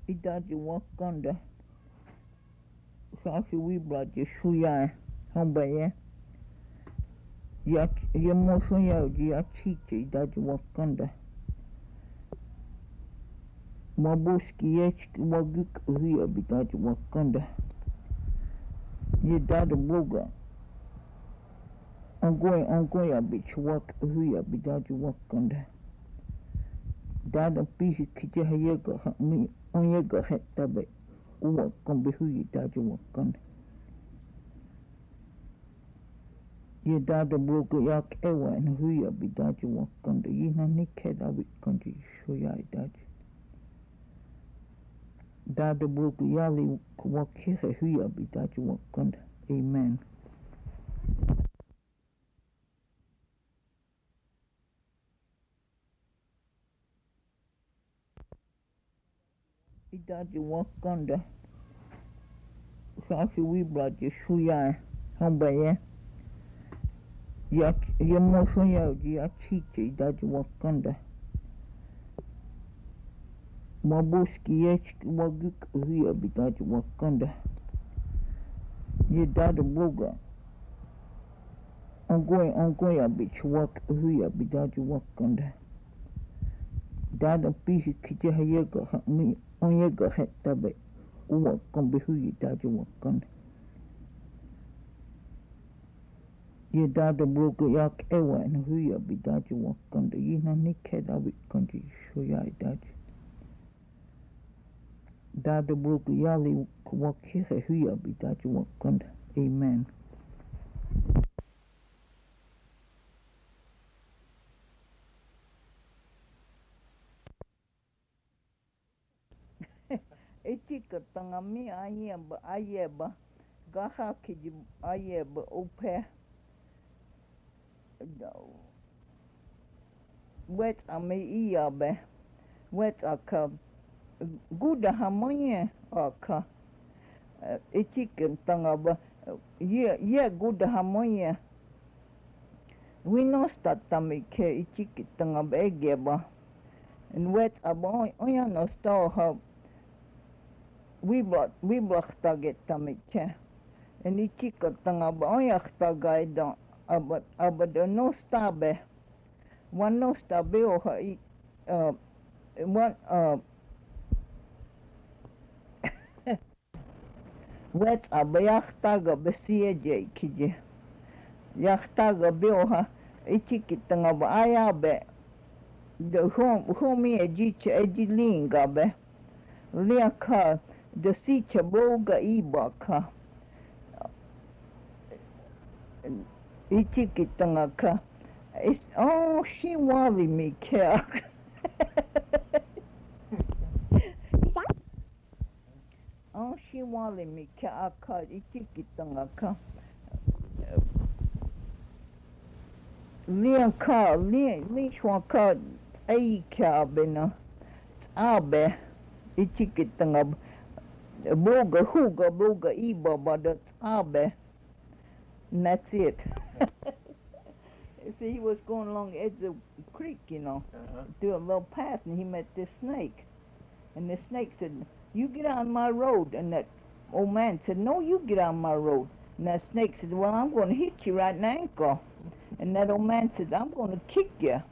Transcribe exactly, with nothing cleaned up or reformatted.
Idaji wakanda. Sasi wibla je shuya hombaye. Ya ya moso ya ya chiche idaji wakanda. Mabuski yechki wagik huya bidaji wakanda. Ye dada boga. Ongoy ongoya bich wak huya bidaji wakanda. Dada pihi kije hayega ha mi onyega hetabe. Uwa kombe huyi daji wakanda. Ye dada boga yak ewa en huya bidaji wakanda. Yina nikeda wikanji shuya idaji. Dada boga yali wakire huya bidaji wakanda. Amen. Idaji wakanda. Sasi wibla je shuya hombaye. Ya ya moso ya ya chiche idaji wakanda. Mabuski yechki wagik huya bidaji wakanda. Ye dada boga. Ongoy ongoya bich wak huya bidaji wakanda. Dada pihi kije hayega ha mi onyega hetabe. Uwa kombe huyi daji wakanda. Ye dada boga yak ewa en huya bidaji wakanda. Yina nikeda wikanji shuya idaji. Dada boga yali wakire huya bidaji wakanda. Amen. Etika tangami ayeba ayeba. Gaha kiji ayeba upe. Wet ame iyabe. Wet aka. Guda hamoye aka. Etika tangaba. Ye ye guda hamoye. Winosta tamike ichiki tangaba egeba. And wet aba oya no sta ha. Wibla wibla taget tamike. And ichika tangaba oya tagaida. Aba aba de no stabe. One no stabe o ha i. Uh, one uh. Wet aba yaktaga besieje kije. Yaktaga beoha ichiki tangaba ayabe. De hom homi ejiche ejilinga be. Liaka de sicha boga ibaka. Ichiki tangaka. It's oh she wali me care. Oh she wali me care aka ichiki tangaka. Liaka li li shwaka ai kabena. Abe ichiki tangab. Boga huga boga iba but abe. And that's it. See, he was going along the edge of the creek, you know, uh-huh. through a little path, and he met this snake. And the snake said, "You get on my road." And that old man said, "No, you get on my road." And that snake said, "Well, I'm going to hit you right in the ankle." And that old man said, "I'm going to kick you."